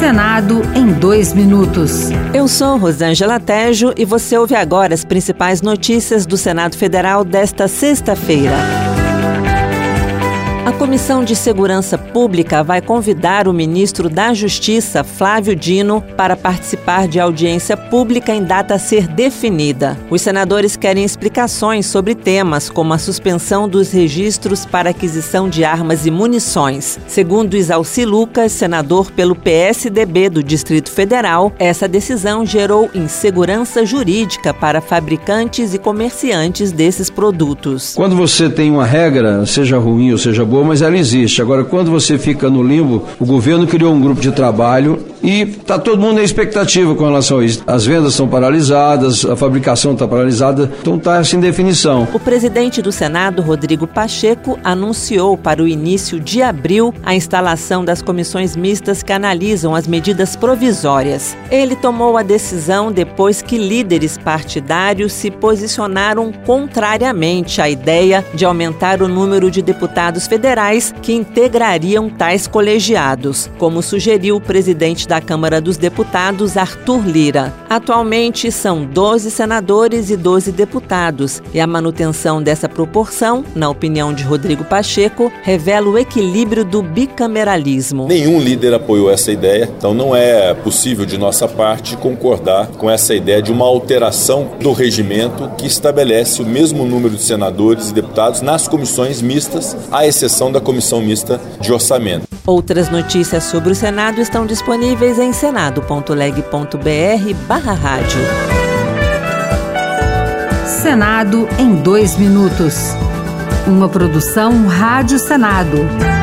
Senado em 2 minutos. Eu sou Rosângela Tejo e você ouve agora as principais notícias do Senado Federal desta sexta-feira. A Comissão de Segurança Pública vai convidar o ministro da Justiça, Flávio Dino, para participar de audiência pública em data a ser definida. Os senadores querem explicações sobre temas como a suspensão dos registros para aquisição de armas e munições. Segundo Isalci Lucas, senador pelo PSDB do Distrito Federal, essa decisão gerou insegurança jurídica para fabricantes e comerciantes desses produtos. Quando você tem uma regra, seja ruim ou seja boa, mas ela existe. Agora, quando você fica no limbo, o governo criou um grupo de trabalho e está todo mundo na expectativa com relação a isso. As vendas estão paralisadas, a fabricação está paralisada, então está sem definição. O presidente do Senado, Rodrigo Pacheco, anunciou para o início de abril a instalação das comissões mistas que analisam as medidas provisórias. Ele tomou a decisão depois que líderes partidários se posicionaram contrariamente à ideia de aumentar o número de deputados federais que integrariam tais colegiados, como sugeriu o presidente da Câmara dos Deputados, Arthur Lira. Atualmente são 12 senadores e 12 deputados, e a manutenção dessa proporção, na opinião de Rodrigo Pacheco, revela o equilíbrio do bicameralismo. Nenhum líder apoiou essa ideia, então não é possível de nossa parte concordar com essa ideia de uma alteração do regimento que estabelece o mesmo número de senadores e deputados nas comissões mistas, à exceção da Comissão Mista de Orçamento. Outras notícias sobre o Senado estão disponíveis em senado.leg.br/rádio. Senado em 2 minutos. Uma produção Rádio Senado.